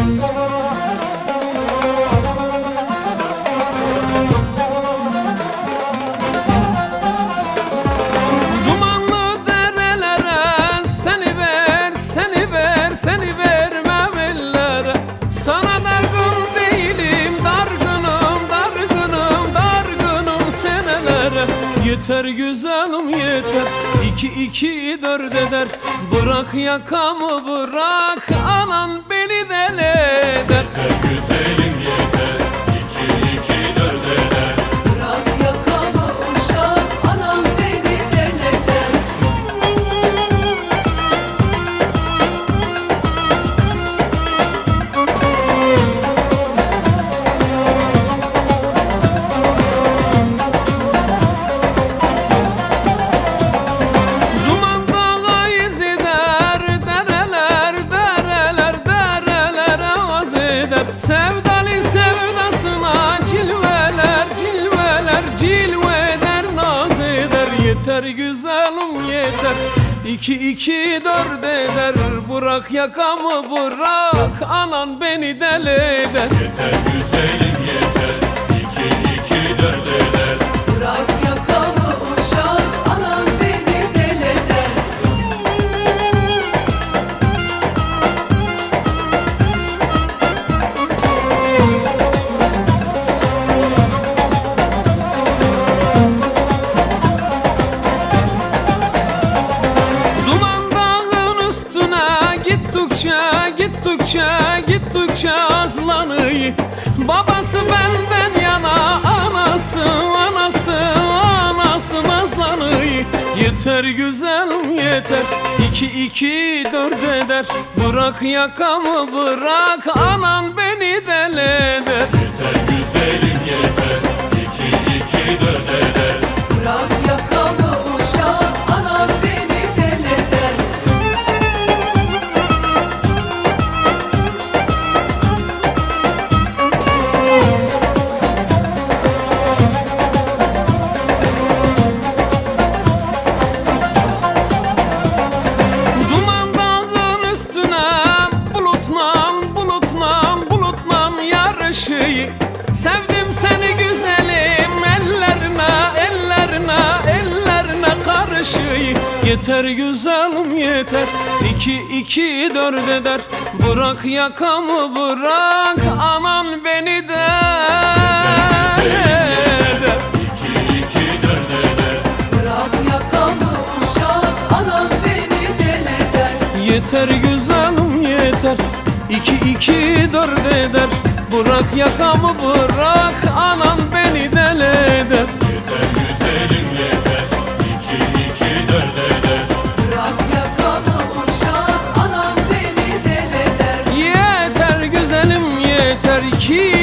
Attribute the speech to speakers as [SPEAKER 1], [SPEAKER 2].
[SPEAKER 1] Dumanlı derelere seni ver, seni ver, seni vermem ellere. Sana dargın değilim, dargınım, dargınım, dargınım senelere. Yeter güzelim yeter, iki iki dört eder. Bırak yakamı bırak, anan beni deli eder.
[SPEAKER 2] Yeter güzelim yeter, iki iki dört eder.
[SPEAKER 3] Bırak yakamı uşak, anam beni deli eder.
[SPEAKER 1] Duman dağa iz eder, dereler, dereler, dereler avaz eder. Sevdalı sevdasına cilveler, cilveler, cilve eder, naz eder. Yeter güzelim yeter, iki iki dört eder. Bırak yakamı bırak, anan beni deli eder.
[SPEAKER 2] Yeter güzelim yeter, iki iki dört eder.
[SPEAKER 3] Bırak yakamı uşak, anam beni deli eder.
[SPEAKER 1] Duman dağın üstüne gittikçe, gittikçe, gittikçe azlanıyor. Babası benden yana, anası, anası, anası nazlanıyor. Yeter güzelim yeter, iki iki dört eder. Bırak yakamı bırak, anan beni deli eder.
[SPEAKER 2] Yeter güzelim yeter, iki iki dört eder.
[SPEAKER 3] Bırak yakamı uşak, anam beni deli eder.
[SPEAKER 1] Duman dağın üstüne bulutla, bulutla, bulutla yarışı. Sevdim seni güzelim, ellerine, ellerine, ellerine karşı. Yeter güzelim yeter, iki iki dört eder. Bırak yakamı bırak, anan beni de eder.
[SPEAKER 2] İki iki dört eder.
[SPEAKER 3] Bırak yakamı uşak, anam beni deli eder.
[SPEAKER 1] Yeter güzelim yeter, iki iki dört eder. Bırak yakamı bırak, anan beni deli eder.
[SPEAKER 2] Yeter güzelim yeter, iki iki dört eder.
[SPEAKER 3] Bırak yakamı uşak, anam beni deli eder.
[SPEAKER 1] Yeter güzelim yeter, iki